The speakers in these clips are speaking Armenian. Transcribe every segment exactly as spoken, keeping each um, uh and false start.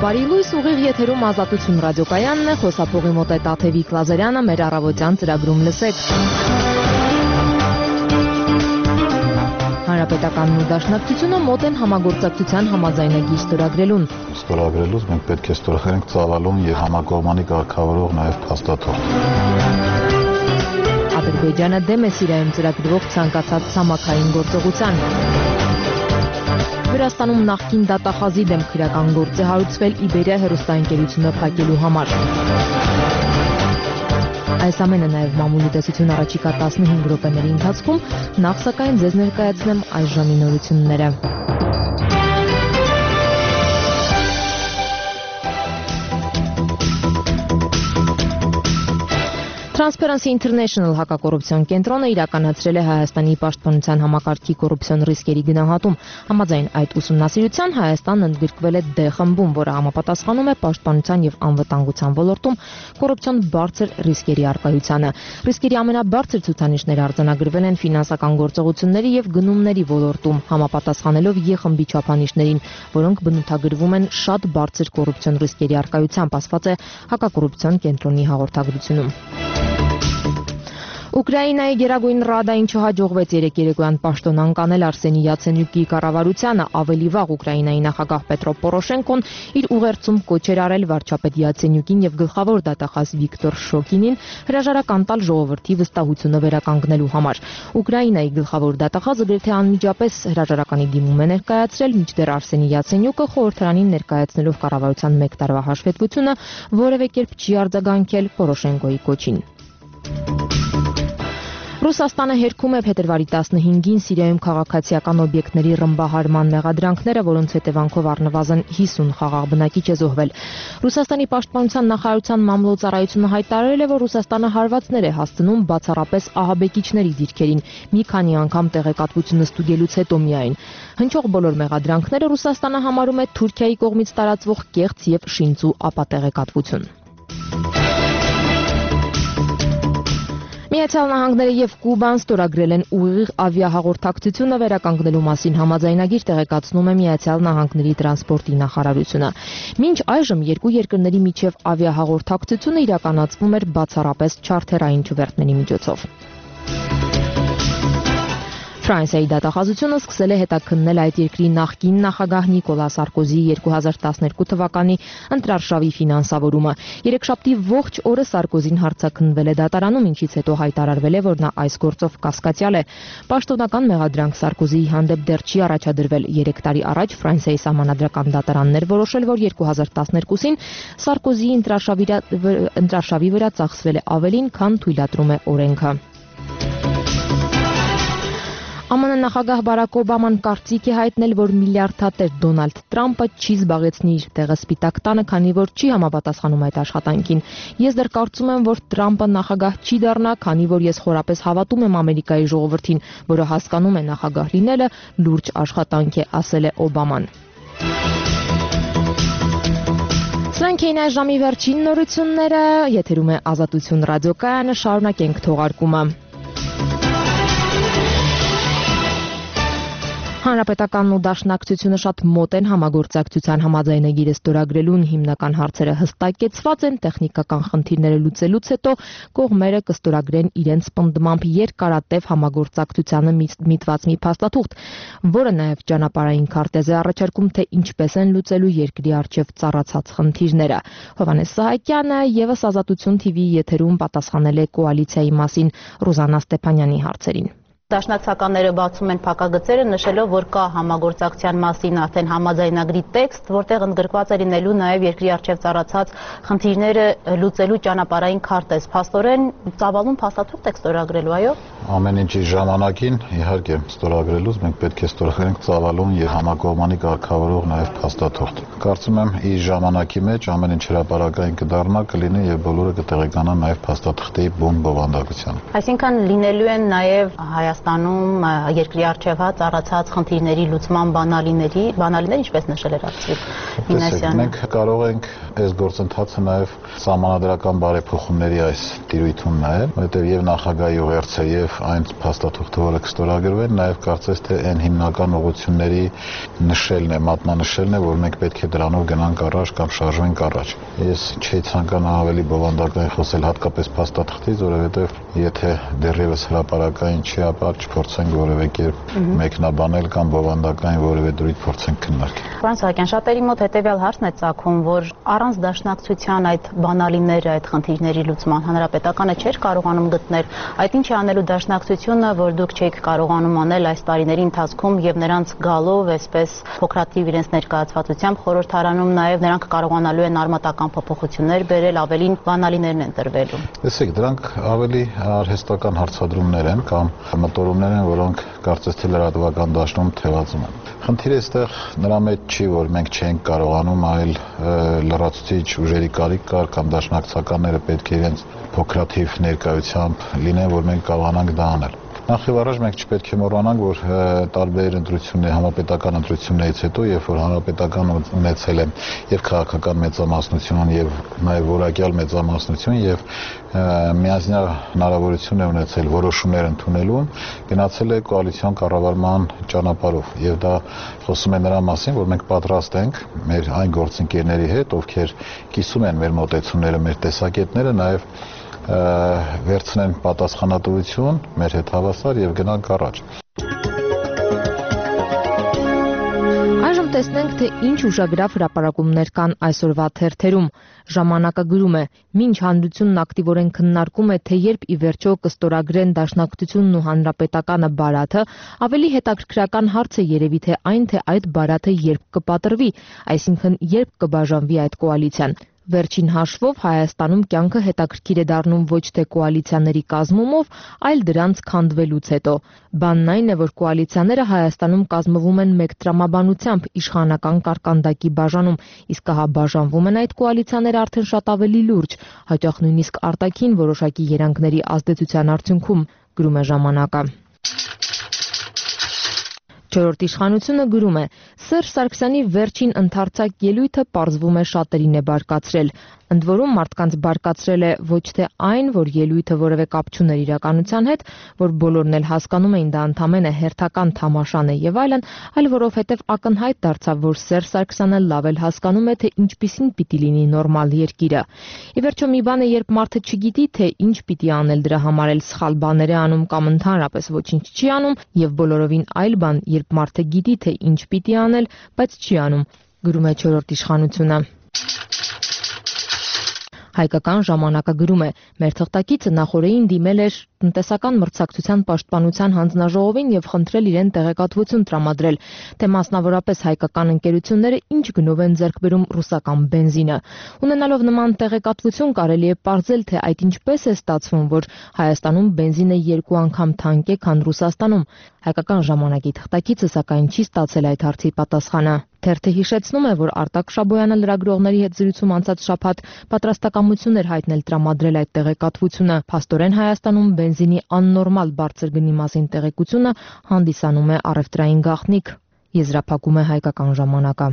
Բարի լույս, ուղիղ եթերում Ազատություն ռադիոկայանն է, խոսափողի մոտ է Տաթևիկ Լազարյանը, մեր առավոտյան ծրագրում լսեք։ Հանրապետականն ու Դաշնակցությունը մոտ են համագործակցության համաձայնագիր ստորագրելուն։ Ստորագրելուց մենք պետք է ստորագրենք ծավալուն եւ համակողմանի կարգավորող նաեւ փաստաթուղթ։ Ադրբեջանը դեմ է Սիրիայում ծրագրվող ցանկացած ցամաքային գործողության։ Վրաստանում նախկին դատախազի դեմ քրեական գործ է հարուցվել Իբերիա հեռուստաընկերությունը փակելու համար։ Այս ամենը նաև մամուլի տեսություն առաջիկա տասնհինգ րոպեների ընթացքում, նախ սակայն ձեզ ներկայացնեմ այս ժամի նորությունները։ Transparency International հակակոռուպցիոն կենտրոնը իրականացրել է Հայաստանի պաշտպանության համակարգի կոռուպցիոն ռիսկերի գնահատում։ Համաձայն այդ ուսումնասիրության Հայաստանն ընդգրկվել է D խմբում, որը համապատասխանում է պաշտպանության եւ անվտանգության ոլորտում կոռուպցիոն բարձր ռիսկերի առկայությանը։ Ռիսկերի ամենաբարձր ցուցանիշները արձանագրվել են ֆինանսական գործողությունների եւ գնումների ոլորտում, համապատասխանելով E խմբի չափանիշներին, որոնք բնութագրվում են շատ բարձր կոռուպցիոն ռիսկերի առկայությամբ, ասված է հակակոռուպցիոն կենտրոնի հաղորդագրությունում։ Ուկրաինայի Գերագույն Ռադային չհաջողվեց երեկ երեկոյան պաշտոնանկ անել Արսենի Յացենյուկի կառավարությանը, ավելի վաղ Ուկրաինայի նախագահ Պետրո Պորոշենկոն իր ուղերձում կոչեր արել վարչապետ Յացենյուկին եւ գլխավոր դատախազ Վիկտոր Շոկինին հրաժարական տալ ժողովրդի վստահությունը վերականգնելու համար։ Ուկրաինայի գլխավոր դատախազը գրեթե անմիջապես հրաժարականի դիմում է ներկայացրել, մինչդեռ Արսենի Յացենյուկը խորհրդարանին ներկայացնելով կառավարության մեկ տարվա հաշվետվությունը որևէ կերպ չի արձագանքել Պորոշենկոյի կոչին։ Ռուսաստանը հերքում է փետրվարի տասնհինգին Սիրիայում քաղաքացիական օբյեկտների ռմբահարման մեղադրանքները, որոնց հետևանքով առնվազն հիսուն խաղաղ բնակիչ է զոհվել։ Ռուսաստանի պաշտպանության նախարարության մամլոյցարայությունը հայտարարել է, որ Ռուսաստանը հարվածներ է հասցնում բացառապես ահաբեկիչների դիրքերին, մի քանի անգամ տեղեկատվությունը ստուգելուց հետո միայն։ Հնչող բոլոր մեղադրանքները Ռուսաստանը համարում է Թուրքիայի կողմից տարածվող կեղծ եւ շինծու ապատեղեկատվություն։ Միացյալ Նահանգները եւ Կուբան ստորագրել են ուղիղ ավիահաղորդակցությունը վերականգնելու մասին համաձայնագիր, տեղեկացնում է Միացյալ Նահանգների տրանսպորտի նախարարությունը։ Մինչ այժմ երկու երկրների միջև ավիահաղորդակցությունը իրականացվում էր բացառապես չարթերային չվերթների միջոցով։ Ֆրանսիայի դատախազությունը սկսել է հետաքննել այդ երկրի նախկին նախագահ Նիկոլա Սարկոզիի երկու հազար տասներկու թվականի ընտրարշավի ֆինանսավորումը։ Երեքշաբթի ողջ օրը Սարկոզին հարցաքննվել է դատարանում, ինչից հետո հայտարարվել է, որ նա այս գործով կասկածյալ է։ Պաշտոնական մեղադրանք Սարկոզիի հանդեպ դեռ չի առաջադրվել։ Երեք տարի առաջ Ֆրանսիայի սահմանադրական դատարաններ որոշել, որ երկու հազար տասներկուսին Սարկոզիի ընտրարշավի վրա ծախսվել է ավելին, քան թույլատրում է օրենքը։ ԱՄՆ նախագահ Բարակ Օբաման կարծիք է հայտնել, որ միլիարդատեր Դոնալդ Տրամպը չի զբաղեցնի իր տեղը Սպիտակ տանը, քանի որ չի համապատասխանում այդ աշխատանքին։ Ես դեռ կարծում եմ, որ Տրամպը նախագահ չի դառնա, քանի որ ես խորապես հավատում եմ Ամերիկայի ժողովրդին, որը հասկանում է նախագահ լինելը լուրջ աշխատանք է, ասել է Օբաման։ Սրանք էին այս ժամի վերջին նորությունները, եթերում է Ազատություն ռադիոկայանը, շարունակենք թողարկումը։ Հանրապետականն ու Դաշնակցությունը շատ մոտ են համագործակցության համաձայնագիրը ստորագրելուն, հիմնական հարցերը հստակեցված են, տեխնիկական խնդիրները լուծելուց հետո կողմերը կստորագրեն իրենց պնդմամբ երկարատև համագործակցությանը միտված մի փաստաթուղթ, որը նաև ճանապարհային քարտեզ է առաջարկում, թե ինչպես են լուծելու երկրի առջև ծառացած խնդիրները։ Հովհաննես Սահակյանը ևս Ազատություն թիվի եթերում պատասխանել է կոալիցիայի մասին Ռուզաննա Ստեփանյանի հարցերին։ Դաշնակցականները բացում են փակագծերը, նշելով, որ կա համագործակցության մասին արդեն համաձայնագրի տեքստ, որտեղ ընդգրկված է լինելու նաև երկրի առջև ծառացած խնդիրները լուծելու ճանապարհային քարտեզ։ Փաստորեն ծավալուն փաստաթուղթ եք ստորագրելու, այո։ Ամեն ինչի ժամանակին, իհարկե, ստորագրելուց մենք պետք է ստորագրենք ծավալուն եւ համակողմանի կարգավորող նաև փաստաթուղթ։ Կարծում եմ, իր ժամանակի մեջ ամեն ինչ հրապարակային կդառնա, կլինի եւ բոլորը կտեղեկանան նաև փաստաթղթի բուն բովանդակությանը։ Այսինքն լինելու են նաև Հայաստանում երկրի առջև ծառացած խնդիրների լուծման բանալիների, բանալիներ ինչպես նշել էր Արտվիկ Մինասյանը։ Մենք կարող ենք այս գործընթացը նաև սահմանադրական բարեփոխումների այս տիրույթում նայել, որովհետև եւ նախագահի ուղերձը եւ այն փաստաթուղթը, որը կստորագրվեն, նաև կարծես թե այն հիմնական ուղղությունների նշելն է, մատնանշելն է, որ մենք պետք է դրանով գնանք առաջ կամ շարժվենք առաջ։ Ես չի ցանկանա ավելի բովանդակային խոսել հատկապես փաստաթղթից, որովհետև եթե դեռևս հրապարակային չի, ապա չփորձենք որևէ կերպ մեկնաբանել կամ բովանդակային որևէ դրույթ փորձենք քննարկել։ Պարոն Սահակյան, շատերի մոտ հետեւյալ հարցն է ծագում, որ առանց դաշնակցության այդ բանալիները, այդ խնդիրների լուծման հանրապետականը չէր կարողանում գտնել, այդ ինչ է անելու դաշնակցությունը, որ դուք չեք կարողանում անել այս տարիների ընթացքում եւ նրանց գալով այսպես փոքրաթիվ իրենց ներկայացվածությամբ խորհրդարանում նաեւ նրանք կարողանալու են արմատական փոփոխություններ բերել, ավելին բանալիներն են տրվելու։ Տեսեք, դրանք ավելի արհեստական հարցադրումներ են կամ մտորումներ են, որոնք կարծես թե լրատվական դաշտում թևածում են։ Խնդիրը այստեղ նրա մեջ չի, որ մենք չենք կարողանում, այլ լրացուցիչ ուժերի կարիք կար կամ դաշնակցականները պետք է իրենց փոքրաթիվ ներկայությամբ լինեն, որ մենք կարողանանք դա անել։ Նախ եւ առաջ մենք չպետք է մոռանանք, որ տարբեր ընտրություններ, համապետական ընտրություններից հետո, երբ որ հանրապետական ունեցել են եւ քաղաքական մեծամասնություն եւ նաեւ որակյալ մեծամասնություն եւ միանձնյա հնարավորություն է ունեցել որոշումներ ընդունելու, գնացել է կոալիցիոն կառավարման ճանապարհով եւ դա խոսում է նրա մասին, որ մենք պատրաստ ենք մեր այն գործընկերների հետ, ովքեր կիսում են մեր մոտեցումները, մեր տեսակետները, նաեւ վերցնեն պատասխանատվություն մեր հետ հավասար եւ գնանք առաջ։ Այժմ տեսնենք, թե ինչ ուշագրավ հրապարակումներ կան այսօրվա թերթերում։ Ժամանակը գրում է. «Մինչ հանրությունն ակտիվորեն քննարկում է, թե երբ ի վերջո կստորագրեն Դաշնակցությունն ու Հանրապետականը բարաթը, ավելի հետաքրքրական հարց է երևի թե այն, թե այդ բարաթը երբ կպատրվի, այսինքն երբ կբաժանվի այդ կոալիցիան։ Վերջին հաշվով Հայաստանում կյանքը հետաքրքիր է դառնում ոչ թե կոալիցիաների կազմումով, այլ դրանց քանդվելուց հետո։ Բանն այն է, որ կոալիցիաները Հայաստանում կազմվում են մեկ տրամաբանությամբ իշխանական կարկանդակի բաժանում, իսկ հա բաժանվում են այդ կոալիցիաները արդեն շատ ավելի լուրջ, հաճախ նույնիսկ արտաքին որոշակի երանգների ազդեցության արդյունքում, գրում է ժամանակը։ Չորրորդ իշխանությունը գրում է. Սերժ Սարգսյանի վերջին ընդարձակ ելույթը պարզվում է շատերին է բարկացրել։ Ընդ որում մարդկանց բարկացրել է ոչ թե այն, որ ելույթը որևէ կապ չուներ իրականության հետ, որ բոլորն էլ հասկանում էին դա ընդամենը հերթական թամաշան է եւ այլն, այլ որովհետեւ ակնհայտ դարձավ, որ Սերժ Սարգսյանը լավ էլ հասկանում է, թե ինչպիսին պիտի լինի նորմալ երկիրը։ Ի վերջո մի բան է, երբ մարդը չգիտի, թե ինչ պիտի անել դրա համար էլ սխալ բաներ է անում կամ ընդհանրապես ոչինչ չի անում, եւ բոլորովին այլ բան, երբ մարդը գիտի, թե ինչ պիտի անել, բայց չի անում, գրում է չորրորդ իշխանությունը։ Հայկական ժամանակը գրում է. մեր թղթակիցը նախորդին դիմել էր տնտեսական մրցակցության պաշտպանության հանձնաժողովին եւ խնդրել իրեն տեղեկատվություն տրամադրել, թե մասնավորապես հայկական ընկերությունները ինչ գնով են ձեռք բերում ռուսական բենզինը։ Ունենալով նման տեղեկատվություն կարելի է պարզել, թե այդ ինչպես է ստացվում, որ Հայաստանում բենզինը երկու անգամ թանկ է, քան Ռուսաստանում։ Հայկական ժամանակի թղթակիցը սակայն չի ստացել այդ հարցի պատասխանը։ Թերթը հիշեցնում է, որ Արտակ Շաբոյանը լրագրողների հետ զրույցում անցած շաբաթ պատրաստակամություն էր հայտնել տրամադրել այդ տեղեկատվությունը։ Փաստորեն Հայաստանում բենզինի աննորմալ բարձր գնի մասին տեղեկությունը հանդիսանում է առևտրային գաղտնիք, եզրափակում է Հայկական ժամանակը։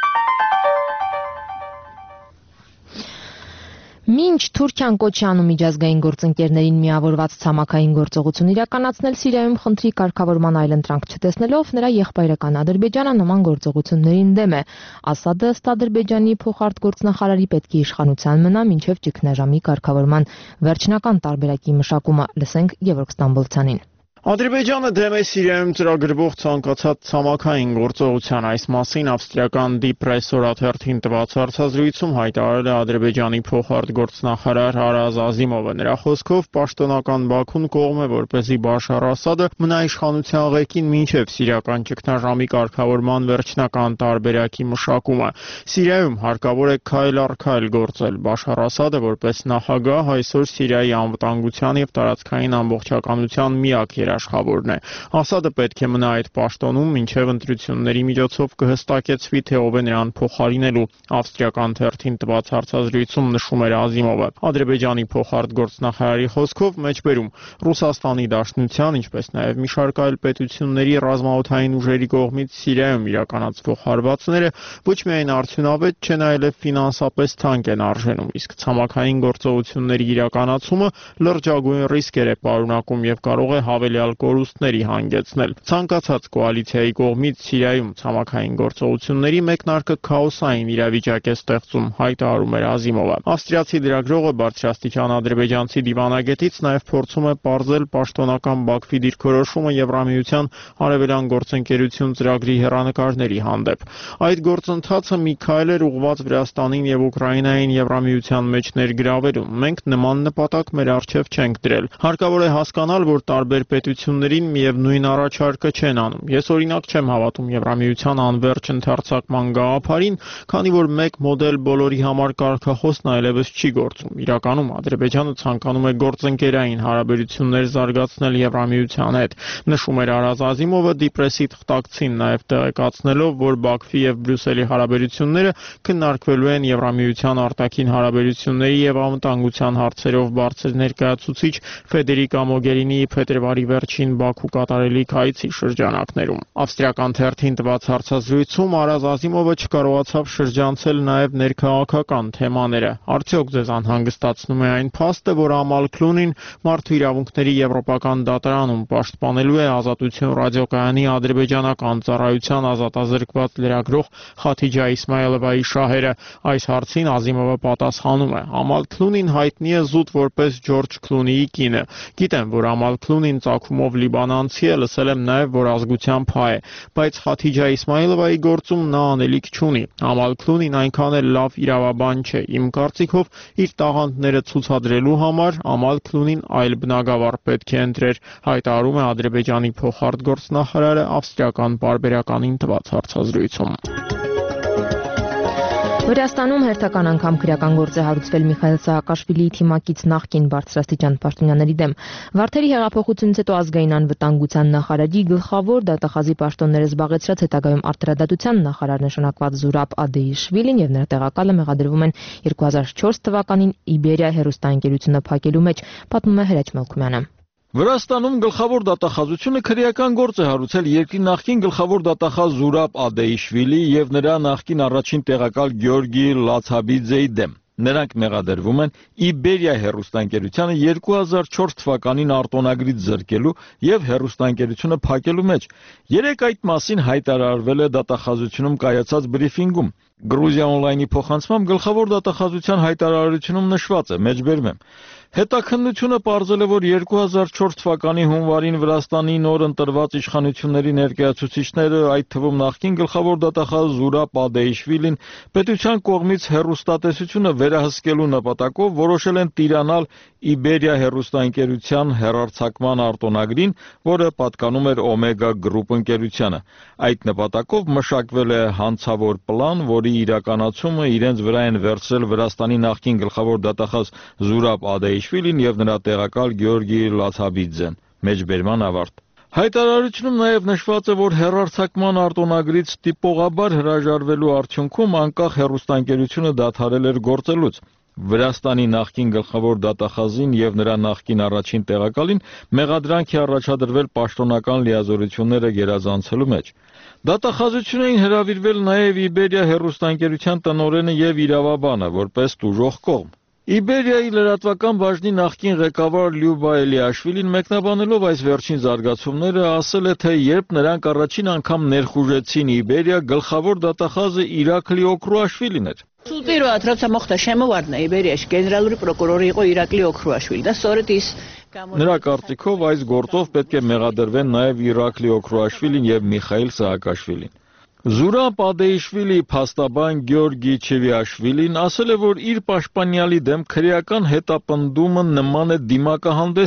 Մինչ Թուրքիան կոչ է անում միջազգային գործընկերներին միավորված ցամաքային գործողություն իրականացնել Սիրիայում խնդրի կարգավորման այլընտրանք չտեսնելով, նրա եղբայրական Ադրբեջանը նման գործողություններին դեմ է։ Ասադը ըստ Ադրբեջանի փոխարտգործնախարարի պետք է իշխանության մնա մինչև ճգնաժամի կարգավորման վերջնական տարբերակի մշակումը, լսենք Գևորգ Ստամբոլցյանին։ Ադրբեջանը դեմ է Սիրիայում ծրագրվող ցանկացած ցամաքային գործողության, այս մասին ավստրիական Die Presse օրաթերթին տված հարցազրույցում հայտարարել է Ադրբեջանի փոխարտգործնախարար Արազ Ազիմովը։ Նրա խոսքով պաշտոնական Բաքուն կողմ է, որպեսզի Բաշար Ասադը մնա իշխանության ղեկին մինչև սիրիական ճգնաժամի կարգավորման վերջնական տարբերակի մշակումը։ Սիրիայում հարկավոր է քայլ առ քայլ գործել։ Բաշար Ասադը որպես նախագահ այսօր Սիրիայի անվտանգության եւ տարածքային ամբողջականության միակ երաշխավորն է։ Ասադը պետք է մնա այդ պաշտոնում, մինչև ընտրությունների միջոցով կհստակեցվի, թե ով է նրան փոխարինելու, ավստրիական թերթին տված հարցազրույցում նշում էր Ազիմովը։ Ադրբեջանի փոխարտգործնախարարի խոսքով մեջբերում Ռուսաստանի Դաշնության, ինչպես նաև մի շարք այլ պետությունների ռազմաօդային ուժերի կողմից Սիրիայում իրականացվող հարվածները ոչ միայն արդյունավետ չեն, այլև ֆինանսապես թանկ են արժենում, իսկ ցամաքային գործողությունների իրականացումը լրջագույն ռիսկեր է պարունակում եւ կարող է հավելյալ կորուստների հանգեցնել։ Ցանկացած կոալիցիայի կողմից Սիրիայում ցամաքային գործողությունների մեկնարկը քաոսային իրավիճակ է ստեղծում, հայտարարում էր Ազիմովը։ Ավստրիացի լրագրողը բարձրաստիճան ադրբեջանցի դիվանագետից նաև փորձում է պարզել պաշտոնական Բաքվի դիրքորոշումը Եվրամիության արևելյան գործընկերություն ծրագրի հեռանկարների հանդեպ։ Այդ գործընթացը մի քայլ էր ուղղված Վրաստանին եւ Ուկրաինային Եվրամիության մեջ ներգրավելու։ Մենք նման նպատակ մեր առջև չենք դրել։ Հարկավոր է հասկանալ, որ տարբեր պետություններին միևնույն առաջարկը չեն անում։ Ես օրինակ չեմ հավատում Եվրամիության անվերջ ընդարձակման գաղափարին, քանի որ մեկ մոդել բոլորի համար կարգախոսն այլևս չի գործում։ Իրականում Ադրբեջանը ցանկանում է գործընկերային հարաբերություններ զարգացնել Եվրամիության հետ։ Նշում էր Արազ Ազիմովը դիպրեսի թղթակցին, նաև տեղեկացնելով, որ Բաքվի եւ Բրյուսելի հարաբերությունները քննարկվելու են Եվրամիության արտաքին հարաբերությունների եւ անվտանգության հարցերով բարձր ներկայացուցիչ Ֆեդերիկա Մոգերինիի փետրվարի վերջին Բաքու կատարելիք այցի շրջանակներում։ Ավստրիական թերթին տված հարցազրույցում Արազ Ազիմովը չկարողացավ շրջանցել նաև ներքաղաքական թեմաները։ Արդյոք ձեզ անհանգստացնում է այն փաստը, որ Ամալ Քլունին մարդու իրավունքների եվրոպական դատարանում պաշտպանելու է Ազատություն ռադիոկայանի ադրբեջանական ծառայության ազատազրկված լրագրող Խաթիջա Իսմայելովայի շահերը։ Այս հարցին Ազիմովը պատասխանում է. Ամալ Քլունին հայտնի է զուտ որպես Ջորջ Քլունիի կինը։ Գիտեմ, որ Ամալ Քլունին ծագումով լիբանանցի է, լսել եմ նաև, որ ազգությամբ հայ է, բայց Խաթիջա Իսմայելովայի գործում նա անելիք չունի։ Ամալ Քլունին այնքան էլ լավ իրավաբան չէ։ Իմ կարծիքով իր տաղանդները ցուցադրելու համար Ամալ Քլունին այլ բնագավառ պետք է ընտրեր, հայտարարում է Ադրբեջանի փոխարտգործնախարարը ավստրիական պարբերականին տված հարցազրույցում։ Վրաստանում հերթական անգամ քրեական գործ է հարուցվել Միխայիլ Սահակաշվիլիի թիմակից նախկին բարձրաստիճան պաշտոնյաների դեմ։ Վարդերի հեղափոխությունից հետո ազգային անվտանգության նախարարի գլխավոր դատախազի պաշտոնները զբաղեցրած հետագայում արտարադատության նախարար նշանակված Զուրաբ Ադեիշվիլին եւ նրա տեղակալը մեղադրվում են երկու հազար չորս թվականին Իբերիա հեռուստաընկերությունը փակելու մեջ, պատմում է Հրաչ Մելքումյանը։ Վրաստանում գլխավոր դատախազությունը քրեական գործ է հարուցել երկրի նախկին գլխավոր դատախազ Զուրաբ Ադեիշվիլի եւ նրա նախկին առաջին տեղակալ Գյորգի Լացաբիձեի դեմ։ Նրանք մեղադրվում են Իբերիա հեռուստաընկերությանը երկու հազար չորս թվականին արտոնագրից զրկելու եւ հեռուստաընկերությունը փակելու մեջ։ Երեք այդ մասին հայտարարվել է դատախազությունում կայացած բրիֆինգում։ Գրուզիա օնլայնի փոխանցմամբ գլխավոր դատախազության հայտարարությունում նշված է. մեջբերում եմ. Հետաքննությունը պարզել է, որ երկու հազար չորս թվականի հունվարին Վրաստանի նոր ընտրված իշխանությունների ներկայացուցիչները, այդ թվում նախկին գլխավոր դատախազ Զուրաբ Ադեիշվիլին, պետության կողմից հեռուստատեսությունը վերահսկելու նպատակով որոշել են տիրանալ Իբերիա հեռուստաընկերության հեռարձակման արտոնագրին, որը պատկանում էր Օմեգա գրուպ ընկերությանը։ Այդ նպատակով մշակվել է հանցավոր պլան, որի իրականացումը իրենց վրա են վերցրել Վրաստանի նախկին գլխավոր դատախազ Զուրաբ Ադեիշվիլին եւ նրա տեղակալ Գյորգի Լացաբիձեն։ Մեջբերման ավարտ։ Հայտարարությունում նաև նշված է, որ հեռարձակման արտոնագրից տիպողաբար հրաժարվելու արդյունքում անկախ հեռուստաընկերությունը դադարել էր գործելուց։ Վրաստանի նախկին գլխավոր դատախազին եւ նրա նախկին առաջին տեղակալին մեղադրանք է առաջադրվել պաշտոնական լիազորությունները գերազանցելու մեջ։ Դատախազություն էին հրավիրվել նաև Իբերիա հեռուստաընկերության տնօրենը եւ իրավաբանը որպես տուժող կողմ։ Իբերիայի լրատվական բաժնի նախկին ղեկավար Լյուբա Էլիաշվիլին մեկնաբանելով այս վերջին զարգացումները ասել է, թե երբ նրանք առաջին անգամ ներխուժեցին Իբերիա, գլխավոր դատախազը Իրակլի Օքրուաշվիլին էր։ Პირველად როცა მოხდა შემოვარდნა იბერიაში გენერალური პროკურორი იყო ირაკლი ოქრუაშვილი და სწორედ ის Նրա կարծիքով այս գործով պետք է մեղադրվեն նաև Իրակլի Օքրուաշվիլին եւ Միխայիլ Սահակաշվիլին։ Զուրաբ Ադեիշվիլի փաստաբան Գյորգի Չևիաշվիլին ասել է, որ իր պաշտպանյալի դեմ քրեական հետապնդումը նման է դիմակահանդեսի։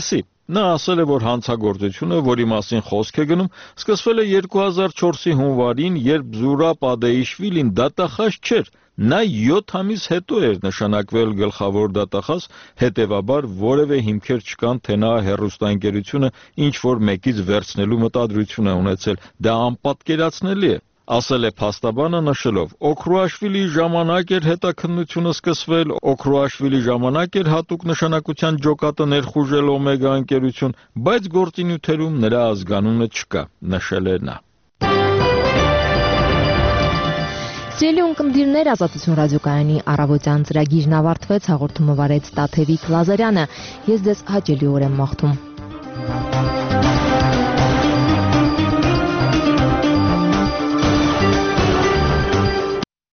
Նա ասել է, որ հանցագործությունը, որի մասին խոսք է գնում, սկսվել է երկու հազար չորսի հունվարին, երբ Զուրաբ Ադեիշվիլին դատախազ չէր։ Նա յոթ ամիս հետո էր նշանակվել գլխավոր դատախազ, հետևաբար որևէ հիմքեր չկան, թե նա հեռուստաընկերությունը ինչ-որ մեկից վերցնելու մտադրություն է ունեցել։ Դա անպատկերացնելի է, ասել է փաստաբանը նշելով. Օքրուաշվիլի ժամանակ էր հետաքննությունը սկսվել, Օքրուաշվիլի ժամանակ էր հատուկ նշանակության ջոկատը ներխուժել Օմեգա ընկերություն, բայց գործինյութերում նրա ազգանունը չկա, նշել է նա։ Սիրելի ունկնդիրներ, Ազատություն ռադիոկայանի առավոտյան ծրագիրն ավարտվեց, հաղորդումը վարեց Տաթևիկ Լազարյանը։ Ես ձեզ հաճելի օր եմ մաղթում։